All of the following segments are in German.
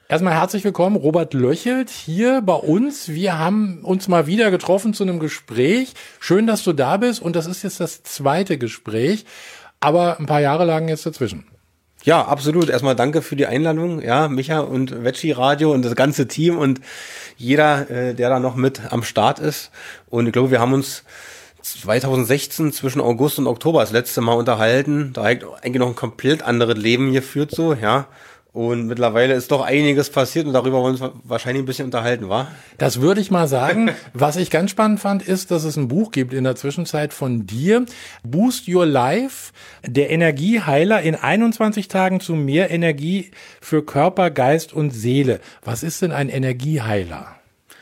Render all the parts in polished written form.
Erstmal herzlich willkommen, Robert Löchelt, hier bei uns. Wir haben uns mal wieder getroffen zu einem Gespräch. Schön, dass du da bist und das ist jetzt das zweite Gespräch, aber ein paar Jahre lagen jetzt dazwischen. Ja, absolut. Erstmal danke für die Einladung, ja, Micha und Veggie Radio und das ganze Team und jeder, der da noch mit am Start ist. Und ich glaube, wir haben uns 2016 zwischen August und Oktober das letzte Mal unterhalten. Da eigentlich noch ein komplett anderes Leben geführt, so, ja. Und mittlerweile ist doch einiges passiert und darüber wollen wir uns wahrscheinlich ein bisschen unterhalten, wa? Das würde ich mal sagen. Was ich ganz spannend fand, ist, dass es ein Buch gibt in der Zwischenzeit von dir. Boost Your Life, der Energieheiler in 21 Tagen zu mehr Energie für Körper, Geist und Seele. Was ist denn ein Energieheiler?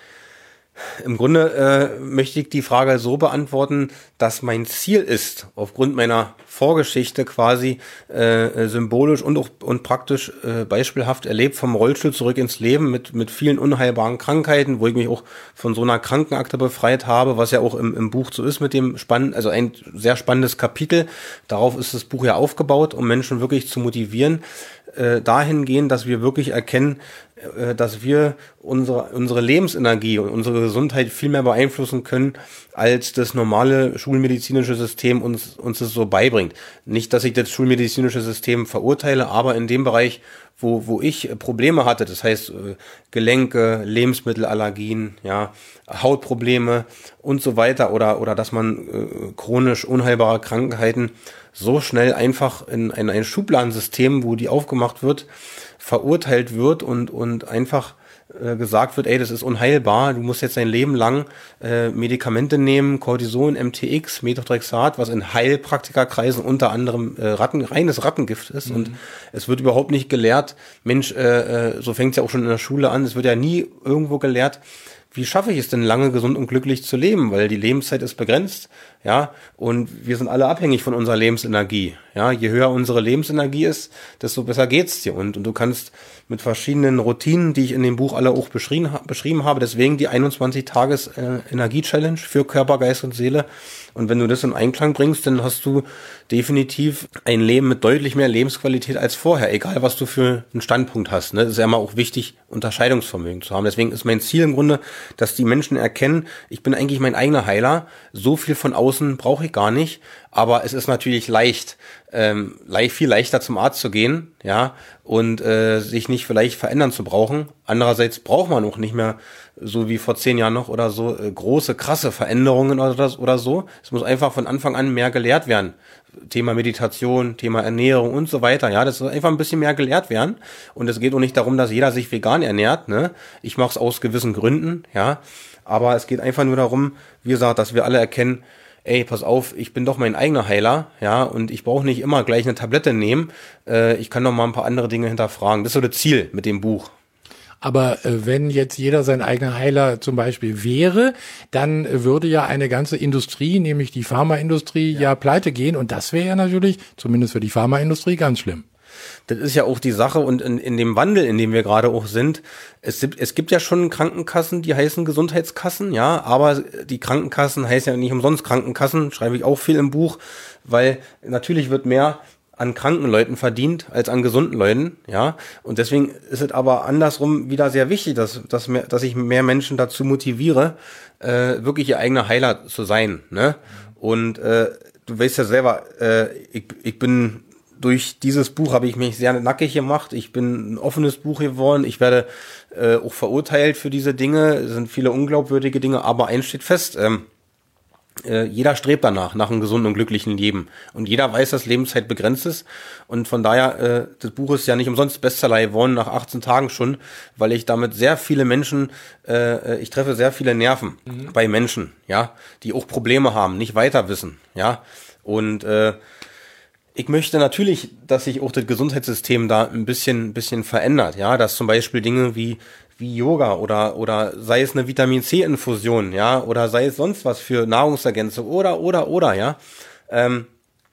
Im Grunde möchte ich die Frage so beantworten, dass mein Ziel ist, aufgrund meiner Vorgeschichte quasi symbolisch und praktisch beispielhaft erlebt, vom Rollstuhl zurück ins Leben mit vielen unheilbaren Krankheiten, wo ich mich auch von so einer Krankenakte befreit habe, was ja auch im Buch so ist mit dem also ein sehr spannendes Kapitel. Darauf ist das Buch ja aufgebaut, um Menschen wirklich zu motivieren, dahingehend, dass wir wirklich erkennen, dass wir unsere Lebensenergie und unsere Gesundheit viel mehr beeinflussen können, als das normale schulmedizinische System uns das so beibringt. Nicht, dass ich das schulmedizinische System verurteile, aber in dem Bereich, wo ich Probleme hatte, das heißt Gelenke, Lebensmittelallergien, ja, Hautprobleme und so weiter oder dass man chronisch unheilbare Krankheiten so schnell einfach in ein Schubladensystem, wo die aufgemacht wird, verurteilt wird und einfach gesagt wird, ey, das ist unheilbar, du musst jetzt dein Leben lang Medikamente nehmen, Cortison, MTX, Methotrexat, was in Heilpraktikerkreisen unter anderem reines Rattengift ist. Und es wird überhaupt nicht gelehrt, Mensch, so fängt es ja auch schon in der Schule an, es wird ja nie irgendwo gelehrt, wie schaffe ich es denn lange gesund und glücklich zu leben, weil die Lebenszeit ist begrenzt, ja, und wir sind alle abhängig von unserer Lebensenergie, ja, je höher unsere Lebensenergie ist, desto besser geht's dir und du kannst mit verschiedenen Routinen, die ich in dem Buch alle auch beschrieben habe, deswegen die 21-Tages-Energie-Challenge für Körper, Geist und Seele. Und wenn du das in Einklang bringst, dann hast du definitiv ein Leben mit deutlich mehr Lebensqualität als vorher, egal was du für einen Standpunkt hast. Ne? Das ist ja immer auch wichtig, Unterscheidungsvermögen zu haben. Deswegen ist mein Ziel im Grunde, dass die Menschen erkennen, ich bin eigentlich mein eigener Heiler, so viel von außen brauche ich gar nicht, aber es ist natürlich viel leichter zum Arzt zu gehen, ja, und sich nicht vielleicht verändern zu brauchen. Andererseits braucht man auch nicht mehr, so wie vor 10 Jahren noch oder so, große, krasse Veränderungen oder so. Es muss einfach von Anfang an mehr gelehrt werden. Thema Meditation, Thema Ernährung und so weiter, ja, das soll einfach ein bisschen mehr gelehrt werden. Und es geht auch nicht darum, dass jeder sich vegan ernährt, ne. Ich mache es aus gewissen Gründen, ja, aber es geht einfach nur darum, wie gesagt, dass wir alle erkennen, ey, pass auf, ich bin doch mein eigener Heiler, ja, und ich brauche nicht immer gleich eine Tablette nehmen, ich kann doch mal ein paar andere Dinge hinterfragen. Das ist so das Ziel mit dem Buch. Aber wenn jetzt jeder sein eigener Heiler zum Beispiel wäre, dann würde ja eine ganze Industrie, nämlich die Pharmaindustrie, ja pleite gehen und das wäre ja natürlich, zumindest für die Pharmaindustrie, ganz schlimm. Das ist ja auch die Sache und in dem Wandel, in dem wir gerade auch sind, es gibt ja schon Krankenkassen, die heißen Gesundheitskassen, ja, aber die Krankenkassen heißen ja nicht umsonst Krankenkassen, schreibe ich auch viel im Buch, weil natürlich wird mehr an kranken Leuten verdient als an gesunden Leuten, ja, und deswegen ist es aber andersrum wieder sehr wichtig, dass ich mehr Menschen dazu motiviere, wirklich ihr eigener Heiler zu sein, ne, und du weißt ja selber, ich bin durch dieses Buch habe ich mich sehr nackig gemacht. Ich bin ein offenes Buch geworden. Ich werde auch verurteilt für diese Dinge. Es sind viele unglaubwürdige Dinge, aber eins steht fest. Jeder strebt danach, nach einem gesunden und glücklichen Leben. Und jeder weiß, dass Lebenszeit begrenzt ist. Und von daher, das Buch ist ja nicht umsonst Bestseller geworden, nach 18 Tagen schon, weil ich damit sehr viele Menschen, ich treffe sehr viele Nerven bei Menschen, ja, die auch Probleme haben, nicht weiter wissen, ja. Und ich möchte natürlich, dass sich auch das Gesundheitssystem da ein bisschen verändert, ja, dass zum Beispiel Dinge wie Yoga oder sei es eine Vitamin-C-Infusion, ja, oder sei es sonst was für Nahrungsergänzung oder, ja,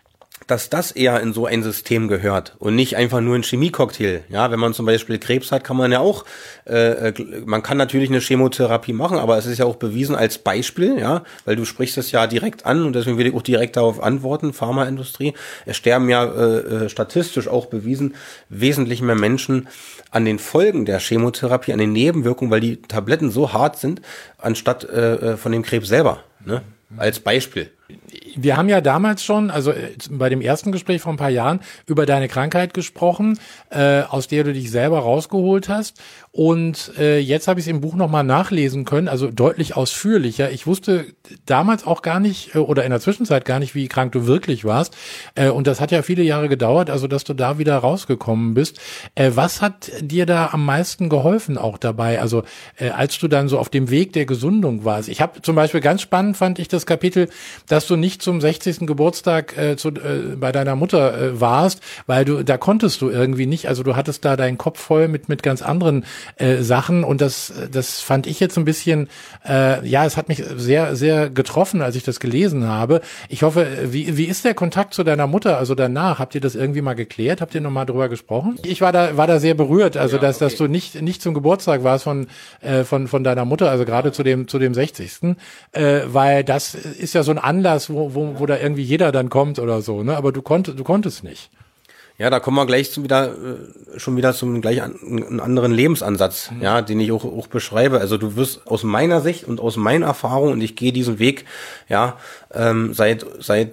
dass das eher in so ein System gehört und nicht einfach nur ein Chemiecocktail. Ja, wenn man zum Beispiel Krebs hat, kann man ja auch, man kann natürlich eine Chemotherapie machen, aber es ist ja auch bewiesen als Beispiel, ja, weil du sprichst es ja direkt an und deswegen will ich auch direkt darauf antworten, Pharmaindustrie. Es sterben ja statistisch auch bewiesen wesentlich mehr Menschen an den Folgen der Chemotherapie, an den Nebenwirkungen, weil die Tabletten so hart sind, anstatt von dem Krebs selber, ne? Als Beispiel. Wir haben ja damals schon, also bei dem ersten Gespräch vor ein paar Jahren, über deine Krankheit gesprochen, aus der du dich selber rausgeholt hast. Und jetzt habe ich es im Buch nochmal nachlesen können, also deutlich ausführlicher. Ich wusste damals auch gar nicht oder in der Zwischenzeit gar nicht, wie krank du wirklich warst. Und das hat ja viele Jahre gedauert, also dass du da wieder rausgekommen bist. Was hat dir da am meisten geholfen auch dabei? Also als du dann so auf dem Weg der Gesundung warst. Ich habe zum Beispiel ganz spannend, fand ich das Kapitel, dass du nicht zum 60. Geburtstag bei deiner Mutter warst, weil da konntest du irgendwie nicht, also du hattest da deinen Kopf voll mit ganz anderen Sachen und das fand ich jetzt ein bisschen, es hat mich sehr, sehr getroffen, als ich das gelesen habe. Ich hoffe, wie ist der Kontakt zu deiner Mutter, also danach? Habt ihr das irgendwie mal geklärt? Habt ihr nochmal drüber gesprochen? Ich war da sehr berührt, also dass du nicht zum Geburtstag warst von deiner Mutter, also gerade zu dem 60. Weil das ist ja so ein Anlass, wo da irgendwie jeder dann kommt oder so, ne? Aber du konntest nicht. Ja, da kommen wir gleich schon wieder zum gleich einen anderen Lebensansatz, ja, den ich auch beschreibe. Also du wirst aus meiner Sicht und aus meiner Erfahrung, und ich gehe diesen Weg, ja, seit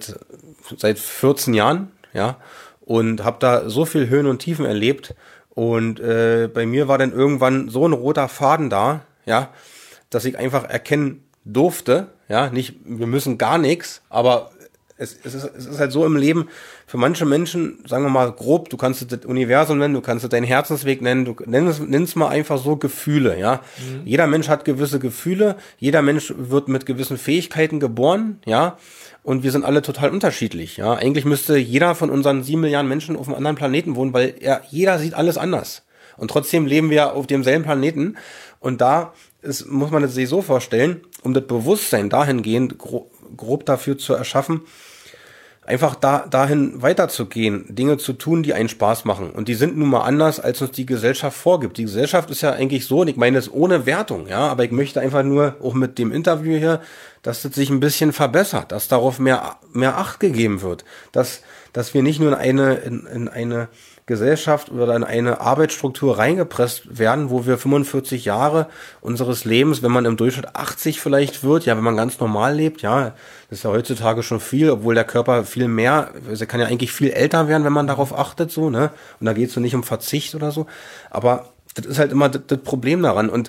14 Jahren, ja, und habe da so viel Höhen und Tiefen erlebt. Und bei mir war dann irgendwann so ein roter Faden da, ja, dass ich einfach erkennen durfte, ja, nicht, wir müssen gar nichts, aber es ist halt so im Leben, für manche Menschen, sagen wir mal grob, du kannst es das Universum nennen, du kannst es deinen Herzensweg nennen, du nennst mal einfach so Gefühle, ja. Jeder Mensch hat gewisse Gefühle, jeder Mensch wird mit gewissen Fähigkeiten geboren, ja. Und wir sind alle total unterschiedlich, ja. Eigentlich müsste jeder von unseren 7 Milliarden Menschen auf einem anderen Planeten wohnen, weil jeder sieht alles anders. Und trotzdem leben wir auf demselben Planeten. Und da muss man es sich so vorstellen, um das Bewusstsein dahingehend grob dafür zu erschaffen, einfach dahin weiterzugehen, Dinge zu tun, die einen Spaß machen. Und die sind nun mal anders, als uns die Gesellschaft vorgibt. Die Gesellschaft ist ja eigentlich so, und ich meine das ohne Wertung, ja, aber ich möchte einfach nur, auch mit dem Interview hier, dass das sich ein bisschen verbessert, dass darauf mehr Acht gegeben wird, dass wir nicht nur in eine Gesellschaft oder in eine Arbeitsstruktur reingepresst werden, wo wir 45 Jahre unseres Lebens, wenn man im Durchschnitt 80 vielleicht wird, ja, wenn man ganz normal lebt, ja, das ist ja heutzutage schon viel, obwohl der Körper viel mehr, also er kann ja eigentlich viel älter werden, wenn man darauf achtet, so, ne, und da geht es so nicht um Verzicht oder so, aber das ist halt immer das Problem daran. Und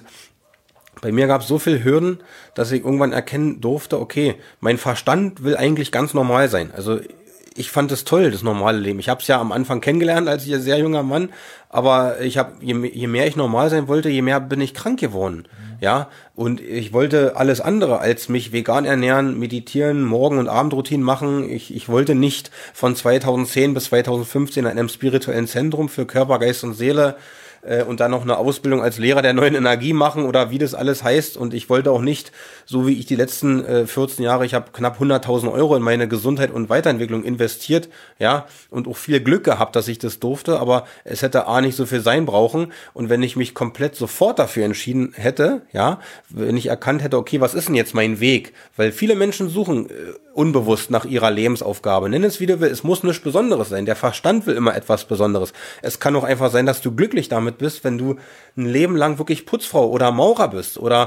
bei mir gab es so viel Hürden, dass ich irgendwann erkennen durfte, okay, mein Verstand will eigentlich ganz normal sein, also ich fand es toll, das normale Leben. Ich habe es ja am Anfang kennengelernt als ein sehr junger Mann, aber je mehr ich normal sein wollte, je mehr bin ich krank geworden. Ja, und ich wollte alles andere als mich vegan ernähren, meditieren, Morgen- und Abendroutinen machen. Ich wollte nicht von 2010 bis 2015 in einem spirituellen Zentrum für Körper, Geist und Seele und dann noch eine Ausbildung als Lehrer der neuen Energie machen oder wie das alles heißt. Und ich wollte auch nicht, so wie ich die letzten 14 Jahre, ich habe knapp 100.000 Euro in meine Gesundheit und Weiterentwicklung investiert, ja, und auch viel Glück gehabt, dass ich das durfte, aber es hätte nicht so viel sein brauchen. Und wenn ich mich komplett sofort dafür entschieden hätte, ja, wenn ich erkannt hätte, okay, was ist denn jetzt mein Weg? Weil viele Menschen suchen unbewusst nach ihrer Lebensaufgabe. Nenn es wie du willst, es muss nichts Besonderes sein. Der Verstand will immer etwas Besonderes. Es kann auch einfach sein, dass du glücklich damit bist, wenn du ein Leben lang wirklich Putzfrau oder Maurer bist oder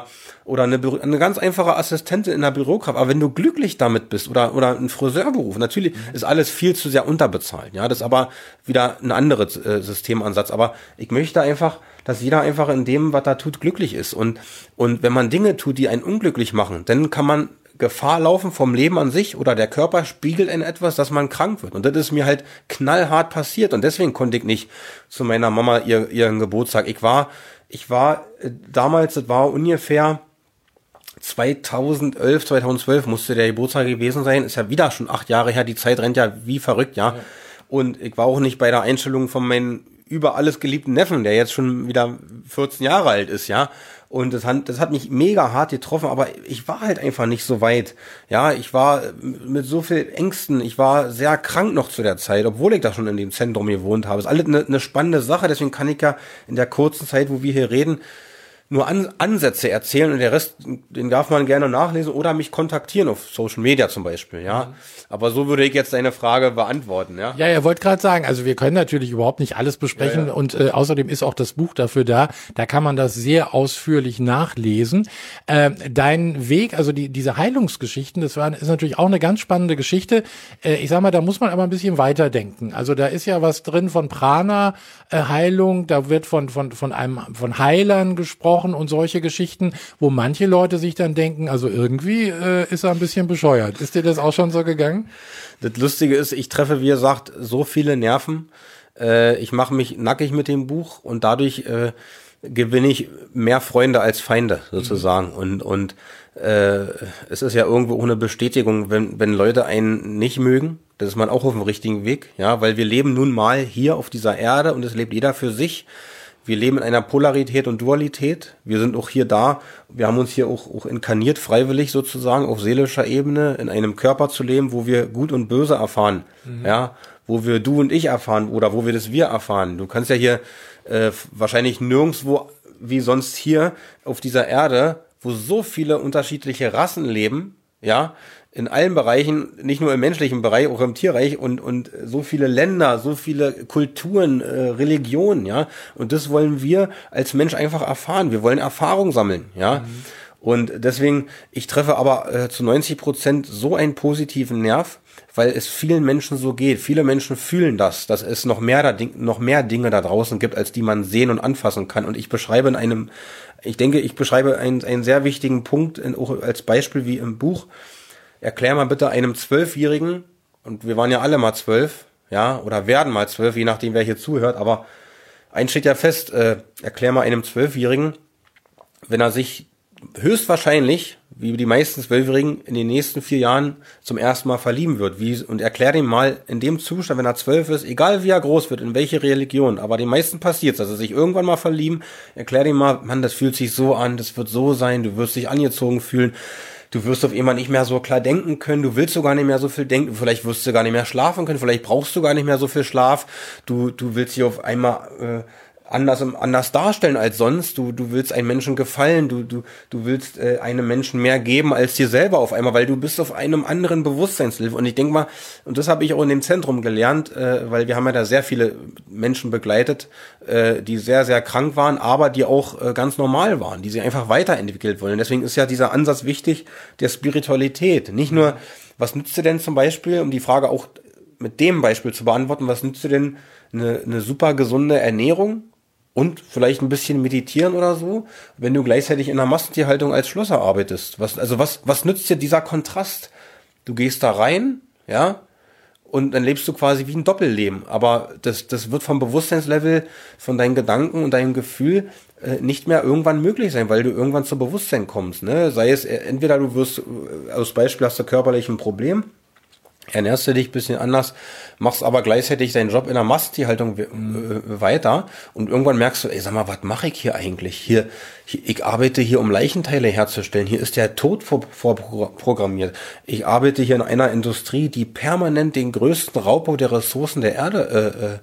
eine ganz einfache Assistentin in der Bürokraft. Aber wenn du glücklich damit bist oder ein Friseurberuf, natürlich ist alles viel zu sehr unterbezahlt. Ja, das ist aber wieder ein anderes Systemansatz. Aber ich möchte einfach, dass jeder einfach in dem, was er tut, glücklich ist. Und wenn man Dinge tut, die einen unglücklich machen, dann kann man Gefahr laufen vom Leben an sich oder der Körper spiegelt in etwas, dass man krank wird. Und das ist mir halt knallhart passiert. Und deswegen konnte ich nicht zu meiner Mama ihren Geburtstag. Ich war damals, das war ungefähr 2011, 2012 musste der Geburtstag gewesen sein. Ist ja wieder schon 8 Jahre her. Die Zeit rennt ja wie verrückt, ja. Und ich war auch nicht bei der Einstellung von meinem über alles geliebten Neffen, der jetzt schon wieder 14 Jahre alt ist, ja. Und das hat mich mega hart getroffen, aber ich war halt einfach nicht so weit. Ja, ich war mit so viel Ängsten, ich war sehr krank noch zu der Zeit, obwohl ich da schon in dem Zentrum gewohnt habe. Das ist alles eine spannende Sache, deswegen kann ich ja in der kurzen Zeit, wo wir hier reden, nur Ansätze erzählen und der Rest, den darf man gerne nachlesen oder mich kontaktieren auf Social Media zum Beispiel, ja. Aber so würde ich jetzt deine Frage beantworten, ja. Ja, er wollte gerade sagen, also wir können natürlich überhaupt nicht alles besprechen und außerdem ist auch das Buch dafür da. Da kann man das sehr ausführlich nachlesen. Dein Weg, also diese Heilungsgeschichten, ist natürlich auch eine ganz spannende Geschichte. Ich sag mal, da muss man aber ein bisschen weiterdenken. Also da ist ja was drin von Prana-Heilung, da wird von Heilern gesprochen und solche Geschichten, wo manche Leute sich dann denken, also irgendwie ist er ein bisschen bescheuert. Ist dir das auch schon so gegangen? Das Lustige ist, ich treffe, wie gesagt, so viele Nerven. Ich mache mich nackig mit dem Buch und dadurch gewinne ich mehr Freunde als Feinde sozusagen. Und es ist ja irgendwo auch eine Bestätigung, wenn Leute einen nicht mögen, das ist man auch auf dem richtigen Weg, ja, weil wir leben nun mal hier auf dieser Erde und es lebt jeder für sich. Wir leben in einer Polarität und Dualität. Wir sind auch hier da. Wir haben uns hier auch inkarniert, freiwillig sozusagen, auf seelischer Ebene, in einem Körper zu leben, wo wir Gut und Böse erfahren. Ja, wo wir Du und Ich erfahren oder wo wir das Wir erfahren. Du kannst ja hier wahrscheinlich nirgendwo wie sonst hier auf dieser Erde, wo so viele unterschiedliche Rassen leben, ja, in allen Bereichen, nicht nur im menschlichen Bereich, auch im Tierreich und so viele Länder, so viele Kulturen, Religionen, ja. Und das wollen wir als Mensch einfach erfahren. Wir wollen Erfahrung sammeln, ja. Und deswegen, ich treffe aber zu 90% so einen positiven Nerv, weil es vielen Menschen so geht. Viele Menschen fühlen dass es noch mehr Dinge da draußen gibt, als die man sehen und anfassen kann. Und ich beschreibe einen sehr wichtigen Punkt, auch als Beispiel wie im Buch. Erklär mal bitte einem 12-Jährigen, und wir waren ja alle mal 12, ja, oder werden mal 12, je nachdem wer hier zuhört, aber eins steht ja fest, erklär mal einem 12-Jährigen, wenn er sich höchstwahrscheinlich, wie die meisten 12-Jährigen, in den nächsten 4 Jahren zum ersten Mal verlieben wird, und erklär dem mal in dem Zustand, wenn er 12 ist, egal wie er groß wird, in welche Religion, aber den meisten passiert's, dass sie sich irgendwann mal verlieben, erklär dem mal, Mann, das fühlt sich so an, das wird so sein, du wirst dich angezogen fühlen, du wirst auf einmal nicht mehr so klar denken können, du willst sogar nicht mehr so viel denken, vielleicht wirst du gar nicht mehr schlafen können, vielleicht brauchst du gar nicht mehr so viel Schlaf, du willst dich auf einmal anders darstellen als sonst, du willst einem Menschen gefallen, du willst einem Menschen mehr geben als dir selber auf einmal, weil du bist auf einem anderen Bewusstseinslevel. Und ich denke mal, und das habe ich auch in dem Zentrum gelernt, weil wir haben ja da sehr viele Menschen begleitet, die sehr, sehr krank waren, aber die auch ganz normal waren, die sich einfach weiterentwickelt wollen. Deswegen ist ja dieser Ansatz wichtig, der Spiritualität. Nicht nur, was nützt dir denn zum Beispiel, um die Frage auch mit dem Beispiel zu beantworten, was nützt dir denn eine super gesunde Ernährung? Und vielleicht ein bisschen meditieren oder so, wenn du gleichzeitig in der Massentierhaltung als Schlosser arbeitest. Was nützt dir dieser Kontrast? Du gehst da rein, ja, und dann lebst du quasi wie ein Doppelleben. Aber das wird vom Bewusstseinslevel, von deinen Gedanken und deinem Gefühl nicht mehr irgendwann möglich sein, weil du irgendwann zum Bewusstsein kommst. Ne? Sei es, entweder du wirst, als Beispiel hast du körperlich ein Problem, ernährst du dich ein bisschen anders, machst aber gleichzeitig deinen Job in der Masttierhaltung weiter und irgendwann merkst du, ey, sag mal, was mache ich hier eigentlich? Ich arbeite hier, um Leichenteile herzustellen. Hier ist der Tod vorprogrammiert. Ich arbeite hier in einer Industrie, die permanent den größten Raubbau der Ressourcen der Erde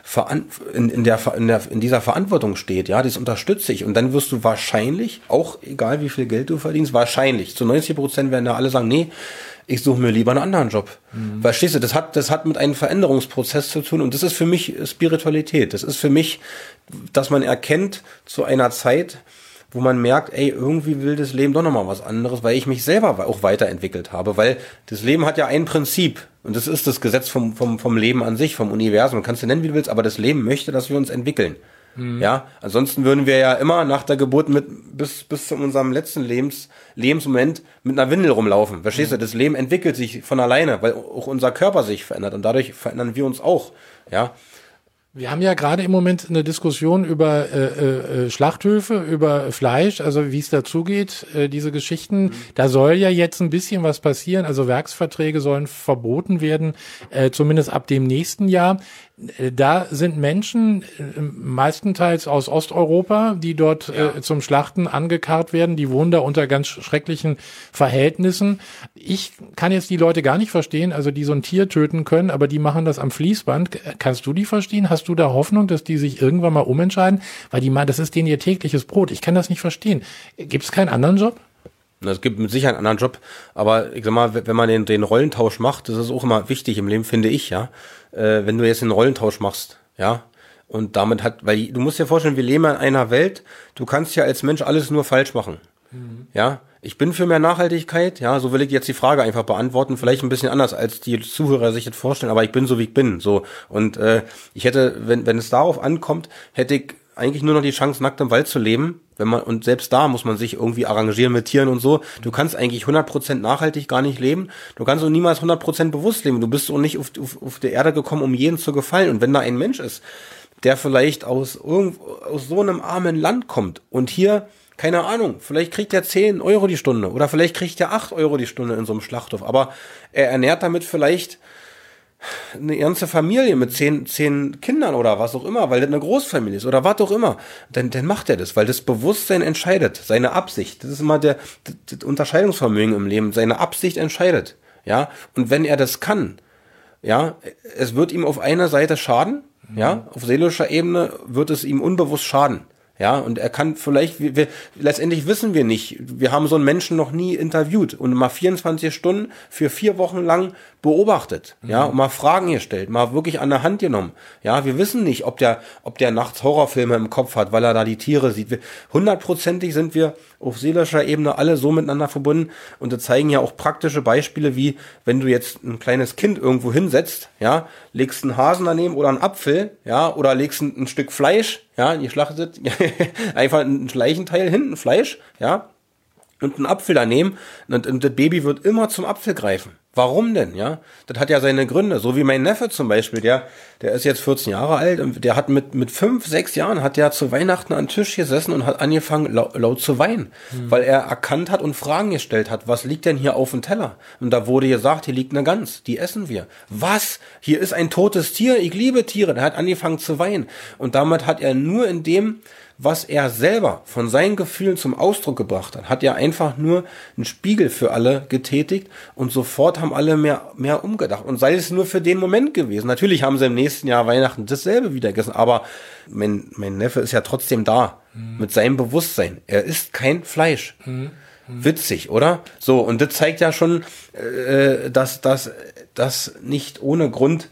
in dieser Verantwortung steht. Ja, das unterstütze ich. Und dann wirst du wahrscheinlich, auch egal wie viel Geld du verdienst, wahrscheinlich, zu 90% werden da alle sagen, nee, ich suche mir lieber einen anderen Job. Verstehst du, das hat mit einem Veränderungsprozess zu tun und das ist für mich Spiritualität. Das ist für mich, dass man erkennt zu einer Zeit, wo man merkt, ey, irgendwie will das Leben doch nochmal was anderes, weil ich mich selber auch weiterentwickelt habe, weil das Leben hat ja ein Prinzip und das ist das Gesetz vom Leben an sich, vom Universum. Kannst du nennen, wie du willst, aber das Leben möchte, dass wir uns entwickeln. Ja, ansonsten würden wir ja immer nach der Geburt bis zu unserem letzten Lebensmoment mit einer Windel rumlaufen. Verstehst du? Das Leben entwickelt sich von alleine, weil auch unser Körper sich verändert und dadurch verändern wir uns auch. Ja. Wir haben ja gerade im Moment eine Diskussion über Schlachthöfe, über Fleisch, also wie es dazugeht, diese Geschichten. Da soll ja jetzt ein bisschen was passieren, also Werksverträge sollen verboten werden, zumindest ab dem nächsten Jahr. Da sind Menschen meistenteils aus Osteuropa, die dort zum Schlachten angekarrt werden. Die wohnen da unter ganz schrecklichen Verhältnissen. Ich kann jetzt die Leute gar nicht verstehen, also die so ein Tier töten können, aber die machen das am Fließband. Kannst du die verstehen? Hast du da Hoffnung, dass die sich irgendwann mal umentscheiden? Weil die meinen, das ist denen ihr tägliches Brot. Ich kann das nicht verstehen. Gibt es keinen anderen Job? Es gibt mit Sicherheit einen anderen Job, aber ich sag mal, wenn man den Rollentausch macht, das ist auch immer wichtig im Leben, finde ich, ja. Wenn du jetzt einen Rollentausch machst, ja, und damit weil du musst dir vorstellen, wir leben in einer Welt, du kannst ja als Mensch alles nur falsch machen, ja. Ich bin für mehr Nachhaltigkeit, ja, so will ich jetzt die Frage einfach beantworten, vielleicht ein bisschen anders, als die Zuhörer sich jetzt vorstellen, aber ich bin so, wie ich bin, so. Und ich hätte, wenn es darauf ankommt, hätte ich eigentlich nur noch die Chance, nackt im Wald zu leben, und selbst da muss man sich irgendwie arrangieren mit Tieren und so. Du kannst eigentlich 100% nachhaltig gar nicht leben. Du kannst auch niemals 100% bewusst leben. Du bist auch nicht auf der Erde gekommen, um jedem zu gefallen. Und wenn da ein Mensch ist, der vielleicht aus so einem armen Land kommt und hier, keine Ahnung, vielleicht kriegt er 10 Euro die Stunde oder vielleicht kriegt er 8 Euro die Stunde in so einem Schlachthof. Aber er ernährt damit vielleicht eine ganze Familie mit 10 Kindern oder was auch immer, weil das eine Großfamilie ist oder was auch immer, dann macht er das, weil das Bewusstsein entscheidet, seine Absicht, das ist immer das Unterscheidungsvermögen im Leben, seine Absicht entscheidet, ja, und wenn er das kann, ja, es wird ihm auf einer Seite schaden, ja, auf seelischer Ebene wird es ihm unbewusst schaden. Ja, und er kann vielleicht, letztendlich wissen wir nicht, wir haben so einen Menschen noch nie interviewt und mal 24 Stunden für 4 Wochen lang beobachtet, ja, und mal Fragen gestellt, mal wirklich an der Hand genommen. Ja, wir wissen nicht, ob der nachts Horrorfilme im Kopf hat, weil er da die Tiere sieht. 100%ig sind wir auf seelischer Ebene alle so miteinander verbunden und das zeigen ja auch praktische Beispiele, wie wenn du jetzt ein kleines Kind irgendwo hinsetzt, ja, legst einen Hasen daneben oder einen Apfel, ja, oder legst ein Stück Fleisch, ja, ihr schlachtet einfach ein Leichenteil hinten, Fleisch, ja, und einen Apfel daneben und das Baby wird immer zum Apfel greifen. Warum denn, ja? Das hat ja seine Gründe. So wie mein Neffe zum Beispiel, der ist jetzt 14 Jahre alt und der hat mit 5, 6 Jahren hat der zu Weihnachten an den Tisch gesessen und hat angefangen laut zu weinen, weil er erkannt hat und Fragen gestellt hat. Was liegt denn hier auf dem Teller? Und da wurde gesagt, hier liegt eine Gans, die essen wir. Was? Hier ist ein totes Tier, ich liebe Tiere. Der hat angefangen zu weinen. Und damit hat er nur in dem, was er selber von seinen Gefühlen zum Ausdruck gebracht hat er einfach nur einen Spiegel für alle getätigt und sofort haben alle mehr umgedacht. Und sei es nur für den Moment gewesen. Natürlich haben sie im nächsten Jahr Weihnachten dasselbe wieder gegessen, aber mein Neffe ist ja trotzdem da mit seinem Bewusstsein. Er isst kein Fleisch. Witzig, oder? So, und das zeigt ja schon, dass das nicht ohne Grund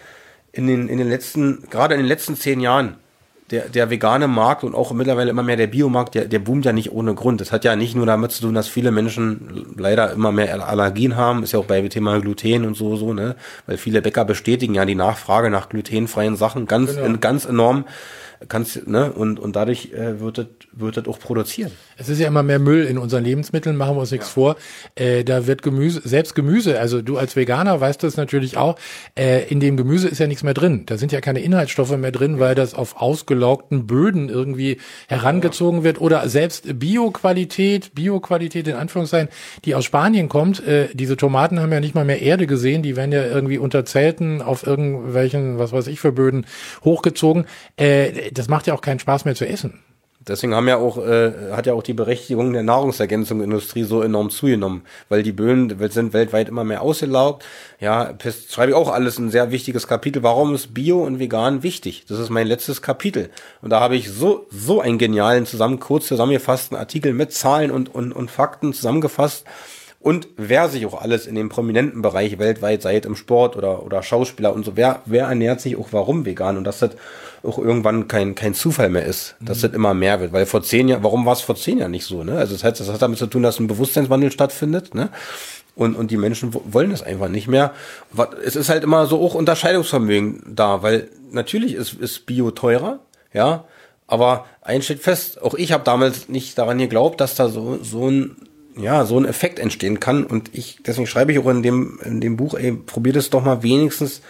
gerade in den letzten 10 Jahren der vegane Markt und auch mittlerweile immer mehr der Biomarkt, der boomt ja nicht ohne Grund. Das hat ja nicht nur damit zu tun, dass viele Menschen leider immer mehr Allergien haben, ist ja auch bei Thema Gluten und so, ne? Weil viele Bäcker bestätigen ja die Nachfrage nach glutenfreien Sachen ganz enorm. Ne? Und dadurch wird das auch produziert. Es ist ja immer mehr Müll in unseren Lebensmitteln, machen wir uns nichts vor. Da wird selbst Gemüse, also du als Veganer weißt das natürlich auch, in dem Gemüse ist ja nichts mehr drin. Da sind ja keine Inhaltsstoffe mehr drin, weil das auf ausgelaugten Böden irgendwie herangezogen wird. Oder selbst Bioqualität in Anführungszeichen, die aus Spanien kommt. Diese Tomaten haben ja nicht mal mehr Erde gesehen, die werden ja irgendwie unter Zelten auf irgendwelchen, was weiß ich für Böden hochgezogen. Das macht ja auch keinen Spaß mehr zu essen. Deswegen hat ja auch die Berechtigung der Nahrungsergänzungsindustrie so enorm zugenommen, weil die Böden sind weltweit immer mehr ausgelaugt. Ja, schreibe ich auch alles ein sehr wichtiges Kapitel. Warum ist Bio und Vegan wichtig? Das ist mein letztes Kapitel. Und da habe ich so einen genialen kurz zusammengefassten Artikel mit Zahlen und Fakten zusammengefasst. Und wer sich auch alles in dem prominenten Bereich weltweit, sei es im Sport oder Schauspieler und so, wer ernährt sich auch warum vegan und dass das auch irgendwann kein Zufall mehr ist, dass das immer mehr wird, weil warum war es vor 10 Jahren nicht so, ne? Also das heißt, das hat damit zu tun, dass ein Bewusstseinswandel stattfindet, ne? Und die Menschen wollen das einfach nicht mehr. Es ist halt immer so auch Unterscheidungsvermögen da, weil natürlich ist Bio teurer, ja, aber eins steht fest, auch ich habe damals nicht daran geglaubt, dass da so ein Effekt entstehen kann und deswegen schreibe ich auch in dem Buch, probiert es doch mal wenigstens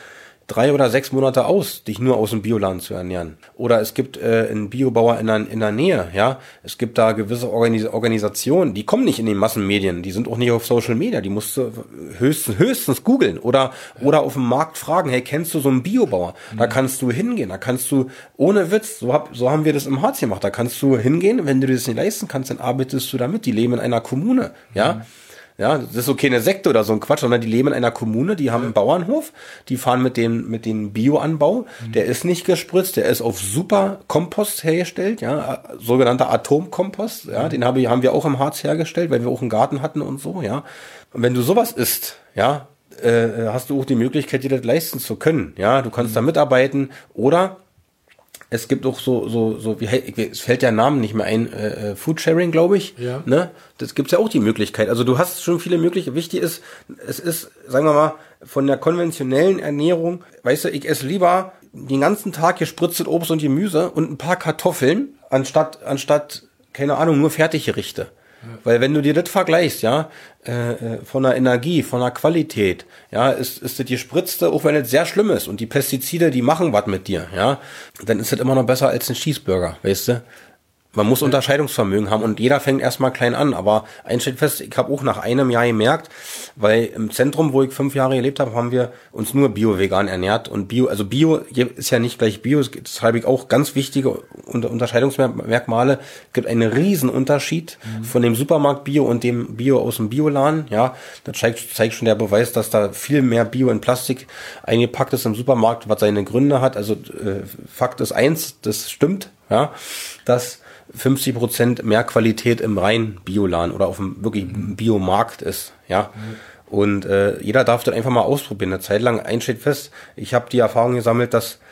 3 oder 6 Monate aus, dich nur aus dem Bioladen zu ernähren. Oder es gibt einen Biobauer in der Nähe, ja. Es gibt da gewisse Organisationen, die kommen nicht in den Massenmedien, die sind auch nicht auf Social Media, die musst du höchstens googeln oder auf dem Markt fragen, hey, kennst du so einen Biobauer? Da kannst du hingehen, da kannst du, ohne Witz, so haben wir das im Harz gemacht, da kannst du hingehen, wenn du das nicht leisten kannst, dann arbeitest du damit, die leben in einer Kommune, ja. Ja, das ist okay, eine Sekte oder so ein Quatsch, sondern die leben in einer Kommune, die haben einen Bauernhof, die fahren mit dem Bioanbau, der ist nicht gespritzt, der ist auf super Kompost hergestellt, ja, sogenannter Atomkompost, ja, den haben wir auch im Harz hergestellt, weil wir auch einen Garten hatten und so, ja. Und wenn du sowas isst, ja, hast du auch die Möglichkeit, dir das leisten zu können, ja, du kannst da mitarbeiten oder es gibt auch es fällt der Name nicht mehr ein, Foodsharing, glaube ich. Ja. Ne? Das gibt's ja auch die Möglichkeit. Also du hast schon viele Möglichkeiten. Wichtig ist, es ist, sagen wir mal, von der konventionellen Ernährung, weißt du, ich esse lieber den ganzen Tag gespritztes Obst und Gemüse und ein paar Kartoffeln, anstatt, keine Ahnung, nur Fertiggerichte. Weil wenn du dir das vergleichst, ja, von der Energie, von der Qualität, ja, ist das gespritzte, auch wenn es sehr schlimm ist und die Pestizide, die machen was mit dir, ja, dann ist das immer noch besser als ein Cheeseburger, weißt du? Man muss Unterscheidungsvermögen haben und jeder fängt erstmal klein an, aber eins steht fest, ich habe auch nach einem Jahr gemerkt, weil im Zentrum, wo ich 5 Jahre gelebt habe, haben wir uns nur bio-vegan ernährt und Bio ist ja nicht gleich Bio, das habe ich auch ganz wichtige Unterscheidungsmerkmale, es gibt einen riesen Unterschied von dem Supermarkt Bio und dem Bio aus dem Bioladen, ja, das zeigt schon der Beweis, dass da viel mehr Bio in Plastik eingepackt ist im Supermarkt, was seine Gründe hat, also Fakt ist eins, das stimmt, ja, dass 50% mehr Qualität im reinen Bioladen oder auf dem wirklich Biomarkt ist, ja. Und jeder darf das einfach mal ausprobieren. Eine Zeit lang, eins steht fest, ich habe die Erfahrung gesammelt, dass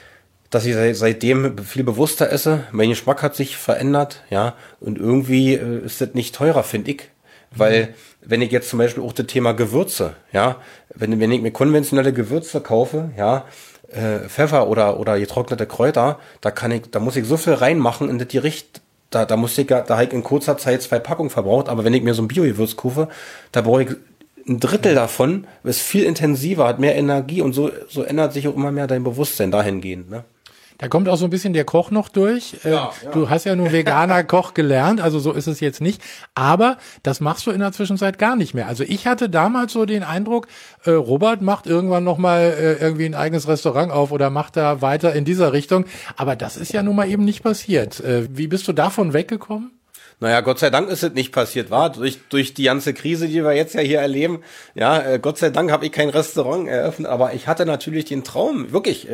ich seitdem viel bewusster esse. Mein Geschmack hat sich verändert, ja. Und irgendwie ist das nicht teurer, finde ich. Weil, wenn ich jetzt zum Beispiel auch das Thema Gewürze, ja, wenn ich mir konventionelle Gewürze kaufe, ja, Pfeffer oder getrocknete Kräuter, da muss ich so viel reinmachen in das Gericht, da habe ich in kurzer Zeit 2 Packungen verbraucht, aber wenn ich mir so ein Bio-Gewürz kaufe, da brauche ich ein Drittel davon, ist viel intensiver, hat mehr Energie und so ändert sich auch immer mehr dein Bewusstsein dahingehend, ne? Da kommt auch so ein bisschen der Koch noch durch. Ja. Du hast ja nur veganer Koch gelernt, also so ist es jetzt nicht. Aber das machst du in der Zwischenzeit gar nicht mehr. Also ich hatte damals so den Eindruck, Robert macht irgendwann nochmal irgendwie ein eigenes Restaurant auf oder macht da weiter in dieser Richtung. Aber das ist ja nun mal eben nicht passiert. Wie bist du davon weggekommen? Naja, Gott sei Dank ist es nicht passiert, war durch die ganze Krise, die wir jetzt ja hier erleben. Ja, Gott sei Dank habe ich kein Restaurant eröffnet, aber ich hatte natürlich den Traum, wirklich.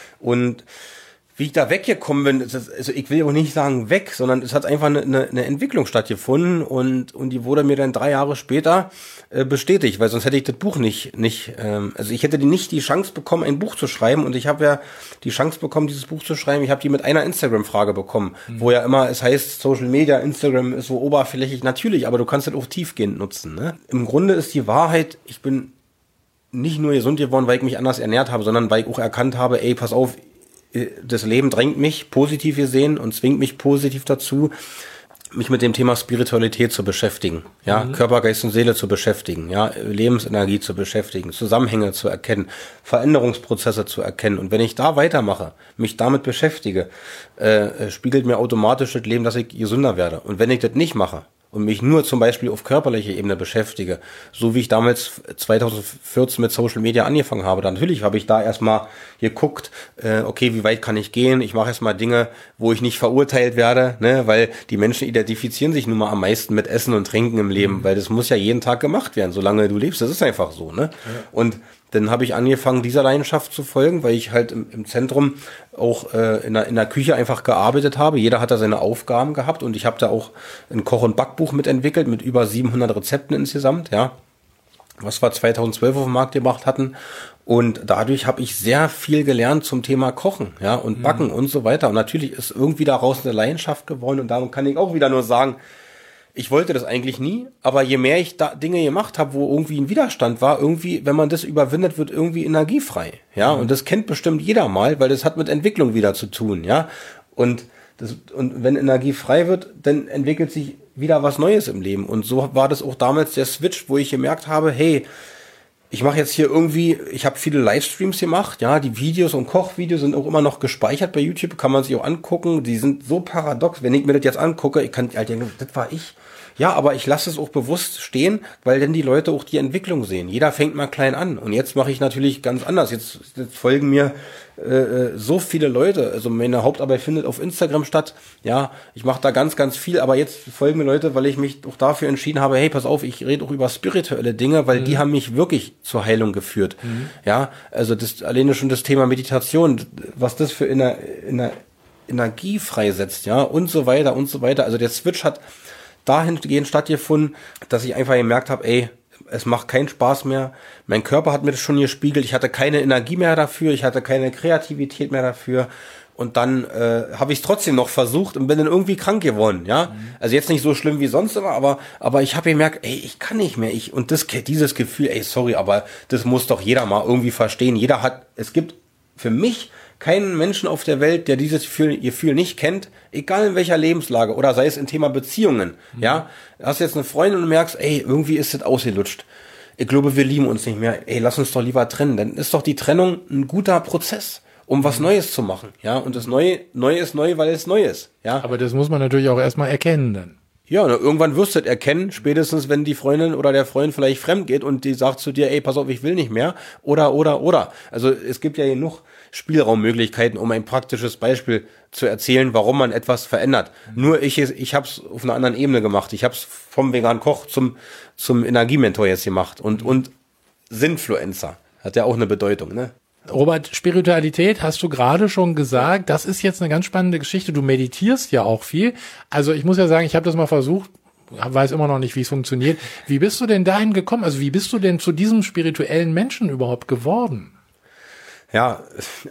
Und wie ich da weggekommen bin, also ich will auch nicht sagen weg, sondern es hat einfach eine Entwicklung stattgefunden und die wurde mir dann 3 Jahre später bestätigt, weil sonst hätte ich das Buch nicht, also ich hätte nicht die Chance bekommen, ein Buch zu schreiben und ich habe ja die Chance bekommen, dieses Buch zu schreiben, ich habe die mit einer Instagram-Frage bekommen, wo ja immer, es heißt Social Media, Instagram ist so oberflächlich, natürlich, aber du kannst das auch tiefgehend nutzen, ne? Im Grunde ist die Wahrheit, ich bin nicht nur gesund geworden, weil ich mich anders ernährt habe, sondern weil ich auch erkannt habe, ey, pass auf, das Leben drängt mich positiv gesehen und zwingt mich positiv dazu, mich mit dem Thema Spiritualität zu beschäftigen, ja, Körper, Geist und Seele zu beschäftigen, ja, Lebensenergie zu beschäftigen, Zusammenhänge zu erkennen, Veränderungsprozesse zu erkennen. Und wenn ich da weitermache, mich damit beschäftige, spiegelt mir automatisch das Leben, dass ich gesünder werde. Und wenn ich das nicht mache und mich nur zum Beispiel auf körperlicher Ebene beschäftige, so wie ich damals 2014 mit Social Media angefangen habe, dann natürlich habe ich da erstmal geguckt, okay, wie weit kann ich gehen? Ich mache erstmal Dinge, wo ich nicht verurteilt werde, ne, weil die Menschen identifizieren sich nun mal am meisten mit Essen und Trinken im Leben, weil das muss ja jeden Tag gemacht werden, solange du lebst, das ist einfach so, ne? Ja. Und dann habe ich angefangen, dieser Leidenschaft zu folgen, weil ich halt im Zentrum auch in der Küche einfach gearbeitet habe. Jeder hat da seine Aufgaben gehabt und ich habe da auch ein Koch- und Backbuch mitentwickelt mit über 700 Rezepten insgesamt, ja, was wir 2012 auf den Markt gebracht hatten. Und dadurch habe ich sehr viel gelernt zum Thema Kochen, ja, und Backen und so weiter. Und natürlich ist irgendwie daraus eine Leidenschaft geworden und darum kann ich auch wieder nur sagen, ich wollte das eigentlich nie, aber je mehr ich da Dinge gemacht habe, wo irgendwie ein Widerstand war, irgendwie, wenn man das überwindet, wird irgendwie energiefrei, ja, und das kennt bestimmt jeder mal, weil das hat mit Entwicklung wieder zu tun, ja, und wenn Energie frei wird, dann entwickelt sich wieder was Neues im Leben und so war das auch damals der Switch, wo ich gemerkt habe, hey, ich mache jetzt hier irgendwie, ich habe viele Livestreams gemacht, ja, die Videos und Kochvideos sind auch immer noch gespeichert bei YouTube, kann man sich auch angucken, die sind so paradox, wenn ich mir das jetzt angucke, ich kann halt denken, das war ich. Ja, aber ich lasse es auch bewusst stehen, weil dann die Leute auch die Entwicklung sehen. Jeder fängt mal klein an und jetzt mache ich natürlich ganz anders. Jetzt folgen mir so viele Leute. Also meine Hauptarbeit findet auf Instagram statt. Ja, ich mache da ganz, ganz viel, aber jetzt folgen mir Leute, weil ich mich auch dafür entschieden habe, hey, pass auf, ich rede auch über spirituelle Dinge, weil die haben mich wirklich zur Heilung geführt. Ja, also das alleine schon das Thema Meditation, was das für Energie freisetzt, ja, und so weiter und so weiter. Also der Switch hat dahingehend stattgefunden, dass ich einfach gemerkt habe, ey, es macht keinen Spaß mehr. Mein Körper hat mir das schon gespiegelt. Ich hatte keine Energie mehr dafür. Ich hatte keine Kreativität mehr dafür. Und dann habe ich es trotzdem noch versucht und bin dann irgendwie krank geworden. Ja, also jetzt nicht so schlimm wie sonst immer, aber ich habe gemerkt, ey, ich kann nicht mehr. Dieses Gefühl, ey, sorry, aber das muss doch jeder mal irgendwie verstehen. Es gibt für mich keinen Menschen auf der Welt, der dieses Gefühl nicht kennt, egal in welcher Lebenslage oder sei es in Thema Beziehungen. Ja, du hast jetzt eine Freundin und du merkst, ey, irgendwie ist das ausgelutscht. Ich glaube, wir lieben uns nicht mehr. Ey, lass uns doch lieber trennen. Dann ist doch die Trennung ein guter Prozess, um was Neues zu machen. Ja, und das Neue ist neu, weil es neu ist. Ja. Aber das muss man natürlich auch erstmal erkennen dann. Ja, und irgendwann wirst du das erkennen, spätestens wenn die Freundin oder der Freund vielleicht fremd geht und die sagt zu dir, ey, pass auf, ich will nicht mehr. Oder. Also es gibt ja genug Spielraummöglichkeiten, um ein praktisches Beispiel zu erzählen, warum man etwas verändert. Nur ich habe es auf einer anderen Ebene gemacht. Ich habe es vom veganen Koch zum Energiementor jetzt gemacht und Sinfluencer hat ja auch eine Bedeutung, ne? Robert, Spiritualität hast du gerade schon gesagt, das ist jetzt eine ganz spannende Geschichte. Du meditierst ja auch viel. Also ich muss ja sagen, ich habe das mal versucht, weiß immer noch nicht, wie es funktioniert. Wie bist du denn dahin gekommen? Also wie bist du denn zu diesem spirituellen Menschen überhaupt geworden? Ja,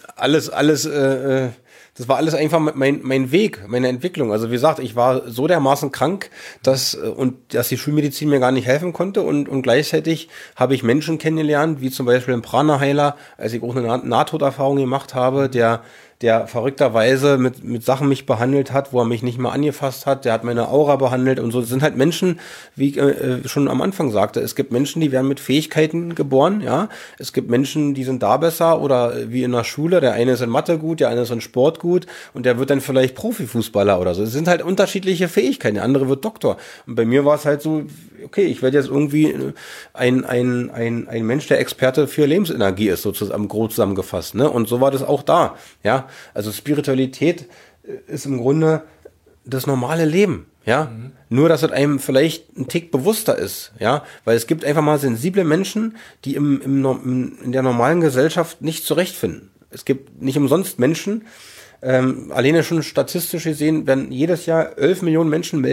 das war alles einfach mein Weg, meine Entwicklung. Also wie gesagt, ich war so dermaßen krank, dass die Schulmedizin mir gar nicht helfen konnte und gleichzeitig habe ich Menschen kennengelernt, wie zum Beispiel ein Prana-Heiler, als ich auch eine Nahtoderfahrung gemacht habe, der verrückterweise mit Sachen mich behandelt hat, wo er mich nicht mehr angefasst hat, der hat meine Aura behandelt und so. Das sind halt Menschen, wie ich schon am Anfang sagte, es gibt Menschen, die werden mit Fähigkeiten geboren, ja. Es gibt Menschen, die sind da besser oder wie in der Schule, der eine ist in Mathe gut, der eine ist in Sport gut und der wird dann vielleicht Profifußballer oder so. Es sind halt unterschiedliche Fähigkeiten, der andere wird Doktor. Und bei mir war es halt so, okay, ich werde jetzt irgendwie ein Mensch, der Experte für Lebensenergie ist, sozusagen grob zusammengefasst, ne? Und so war das auch da, ja. Also Spiritualität ist im Grunde das normale Leben, ja. Nur, dass es einem vielleicht ein Tick bewusster ist, ja. Weil es gibt einfach mal sensible Menschen, die in der normalen Gesellschaft nicht zurechtfinden. Es gibt nicht umsonst Menschen, alleine schon statistisch gesehen, werden jedes Jahr 11 Millionen Menschen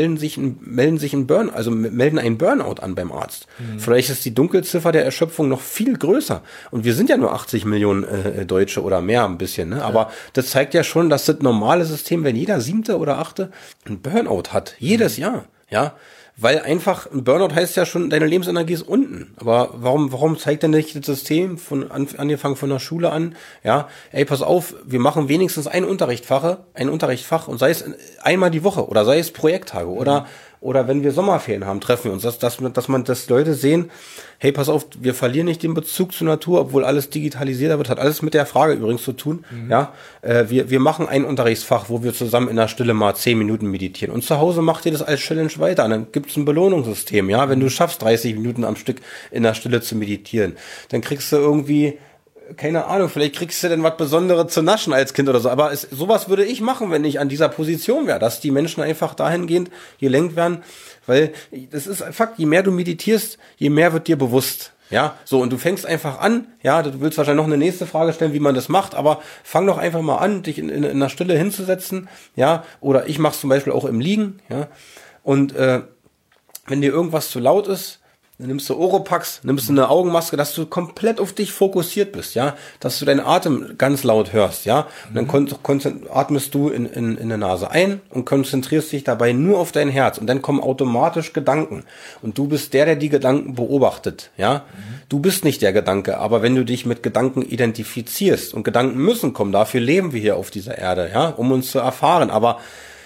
melden einen Burnout an beim Arzt. Vielleicht ist die Dunkelziffer der Erschöpfung noch viel größer. Und wir sind ja nur 80 Millionen Deutsche oder mehr ein bisschen, ne? Aber das zeigt ja schon, dass das normale System, wenn jeder 7. oder 8. ein Burnout hat, jedes Jahr, ja. Weil einfach, ein Burnout heißt ja schon, deine Lebensenergie ist unten. Aber warum zeigt denn nicht das System angefangen von der Schule an? Ja, ey, pass auf, wir machen wenigstens ein Unterrichtsfach und sei es einmal die Woche oder sei es Projekttage oder wenn wir Sommerferien haben, treffen wir uns, dass Leute sehen, hey, pass auf, wir verlieren nicht den Bezug zur Natur, obwohl alles digitalisiert wird, hat alles mit der Frage übrigens zu tun, ja, wir machen ein Unterrichtsfach, wo wir zusammen in der Stille mal 10 Minuten meditieren und zu Hause macht ihr das als Challenge weiter und dann gibt's ein Belohnungssystem, ja, wenn du schaffst, 30 Minuten am Stück in der Stille zu meditieren, dann kriegst du irgendwie, keine Ahnung, vielleicht kriegst du denn was Besonderes zu naschen als Kind oder so, aber sowas würde ich machen, wenn ich an dieser Position wäre, dass die Menschen einfach dahingehend gelenkt werden, weil das ist ein Fakt, je mehr du meditierst, je mehr wird dir bewusst, ja, so, und du fängst einfach an, ja, du willst wahrscheinlich noch eine nächste Frage stellen, wie man das macht, aber fang doch einfach mal an, dich in der Stille hinzusetzen, ja, oder ich mach's zum Beispiel auch im Liegen, ja, und wenn dir irgendwas zu laut ist, dann nimmst du Oropax, nimmst du eine Augenmaske, dass du komplett auf dich fokussiert bist, ja, dass du deinen Atem ganz laut hörst, ja, und dann atmest du in der Nase ein und konzentrierst dich dabei nur auf dein Herz und dann kommen automatisch Gedanken und du bist der die Gedanken beobachtet, ja, du bist nicht der Gedanke, aber wenn du dich mit Gedanken identifizierst und Gedanken müssen kommen, dafür leben wir hier auf dieser Erde, ja, um uns zu erfahren, aber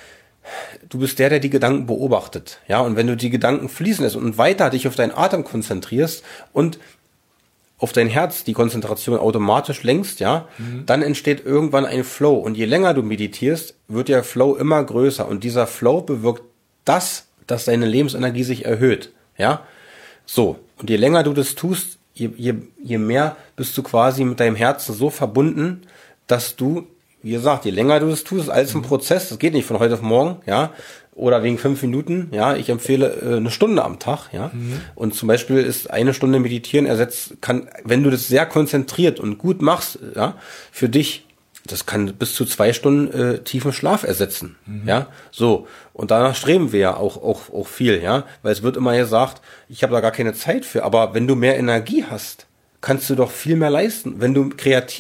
du bist der die Gedanken beobachtet, ja, und wenn du die Gedanken fließen lässt und weiter dich auf deinen Atem konzentrierst und auf dein Herz die Konzentration automatisch lenkst, ja, dann entsteht irgendwann ein Flow. Und je länger du meditierst, wird der Flow immer größer. Und dieser Flow bewirkt das, dass deine Lebensenergie sich erhöht, ja. So. Und je länger du das tust, je mehr bist du quasi mit deinem Herzen so verbunden, dass du, wie gesagt, je länger du das tust, ist alles ein Prozess. Das geht nicht von heute auf morgen, ja. Oder wegen 5 Minuten, ja. Ich empfehle eine Stunde am Tag, ja. Und zum Beispiel ist eine Stunde Meditieren wenn du das sehr konzentriert und gut machst, ja, für dich, das kann bis zu 2 Stunden tiefen Schlaf ersetzen, ja. So. Und danach streben wir ja auch viel, ja. Weil es wird immer gesagt, ich habe da gar keine Zeit für. Aber wenn du mehr Energie hast, kannst du doch viel mehr leisten. Wenn du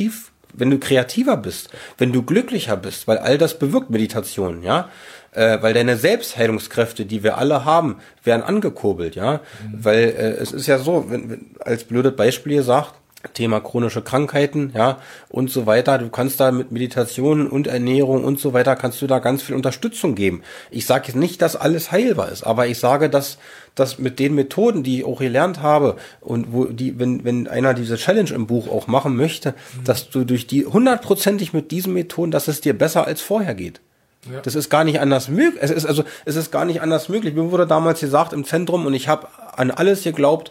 kreativer bist, wenn du glücklicher bist, weil all das bewirkt Meditation, ja. Weil deine Selbstheilungskräfte, die wir alle haben, werden angekurbelt, ja. Weil es ist ja so, wenn als blödes Beispiel gesagt, Thema chronische Krankheiten, ja, und so weiter. Du kannst da mit Meditation und Ernährung und so weiter, kannst du da ganz viel Unterstützung geben. Ich sage jetzt nicht, dass alles heilbar ist, aber ich sage, dass mit den Methoden, die ich auch gelernt habe und wenn einer diese Challenge im Buch auch machen möchte, dass du durch die 100%ig mit diesen Methoden, dass es dir besser als vorher geht. Ja. Das ist gar nicht anders möglich. Es ist gar nicht anders möglich. Mir wurde damals gesagt im Zentrum und ich habe an alles geglaubt,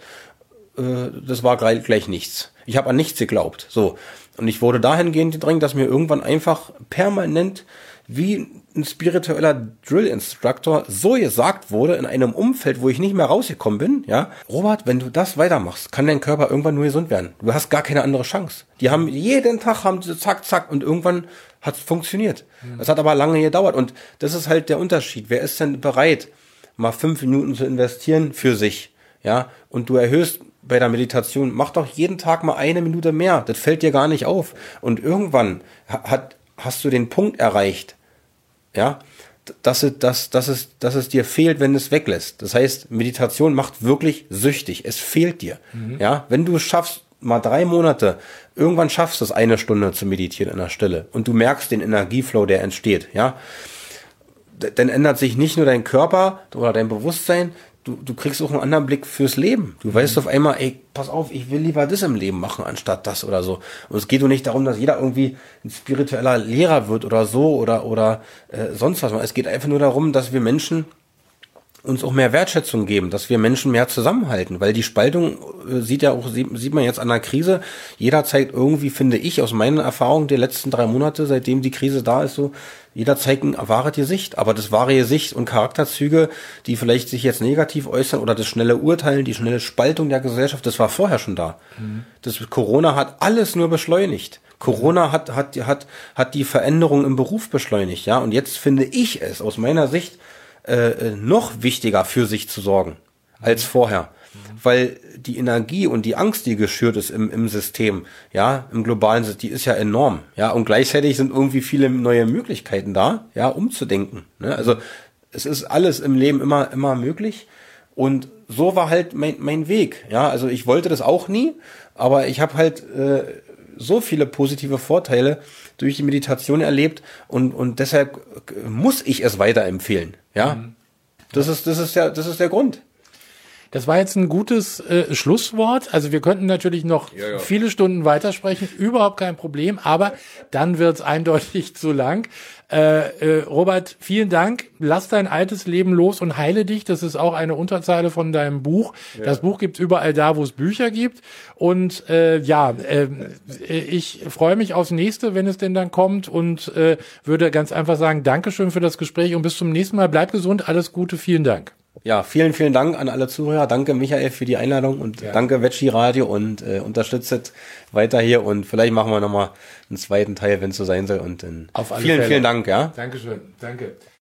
das war gleich nichts. Ich habe an nichts geglaubt. So. Und ich wurde dahingehend gedrängt, dass mir irgendwann einfach permanent wie ein spiritueller Drill-Instructor so gesagt wurde, in einem Umfeld, wo ich nicht mehr rausgekommen bin, ja, Robert, wenn du das weitermachst, kann dein Körper irgendwann nur gesund werden. Du hast gar keine andere Chance. Jeden Tag haben sie zack, und irgendwann hat es funktioniert. Es hat aber lange gedauert und das ist halt der Unterschied. Wer ist denn bereit, mal 5 Minuten zu investieren für sich, ja, und du erhöhst bei der Meditation, mach doch jeden Tag mal 1 Minute mehr. Das fällt dir gar nicht auf. Und irgendwann hast du den Punkt erreicht, ja, dass es dir fehlt, wenn es weglässt. Das heißt, Meditation macht wirklich süchtig. Es fehlt dir. Ja, wenn du es schaffst, mal 3 Monate, irgendwann schaffst du es 1 Stunde zu meditieren in der Stille und du merkst den Energieflow, der entsteht, ja, dann ändert sich nicht nur dein Körper oder dein Bewusstsein, du kriegst auch einen anderen Blick fürs Leben. Du weißt auf einmal, ey, pass auf, ich will lieber das im Leben machen, anstatt das oder so. Und es geht doch nicht darum, dass jeder irgendwie ein spiritueller Lehrer wird oder so oder sonst was. Es geht einfach nur darum, dass wir Menschen uns auch mehr Wertschätzung geben, dass wir Menschen mehr zusammenhalten, weil die Spaltung sieht man jetzt an der Krise. Jeder zeigt irgendwie, finde ich, aus meinen Erfahrungen der letzten 3 Monate, seitdem die Krise da ist, so, jeder zeigt ein wahres Gesicht, aber das wahre Gesicht und Charakterzüge, die vielleicht sich jetzt negativ äußern oder das schnelle Urteilen, die schnelle Spaltung der Gesellschaft, das war vorher schon da. Das Corona hat alles nur beschleunigt. Corona hat die Veränderung im Beruf beschleunigt, ja, und jetzt finde ich es aus meiner Sicht noch wichtiger für sich zu sorgen als vorher. Weil die Energie und die Angst, die geschürt ist im System, ja, im globalen System, die ist ja enorm, ja, und gleichzeitig sind irgendwie viele neue Möglichkeiten da, ja, umzudenken, ne? Also, es ist alles im Leben immer möglich und so war halt mein Weg, ja, also ich wollte das auch nie, aber ich habe halt so viele positive Vorteile durch die Meditation erlebt und deshalb muss ich es weiterempfehlen, ja. Das ist der Grund. Das war jetzt ein gutes Schlusswort. Also wir könnten natürlich noch viele Stunden weitersprechen, überhaupt kein Problem, aber dann wird's eindeutig zu lang. Robert, vielen Dank. Lass dein altes Leben los und heile dich. Das ist auch eine Unterzeile von deinem Buch. Ja. Das Buch gibt's überall da, wo es Bücher gibt. Und ich freue mich aufs nächste, wenn es denn dann kommt und würde ganz einfach sagen, Dankeschön für das Gespräch und bis zum nächsten Mal. Bleib gesund, alles Gute, vielen Dank. Ja, vielen, vielen Dank an alle Zuhörer. Danke, Michael, für die Einladung und danke, Veggie Radio und unterstützt weiter hier und vielleicht machen wir nochmal einen zweiten Teil, wenn es so sein soll und vielen, vielen Dank, ja. Dankeschön, danke.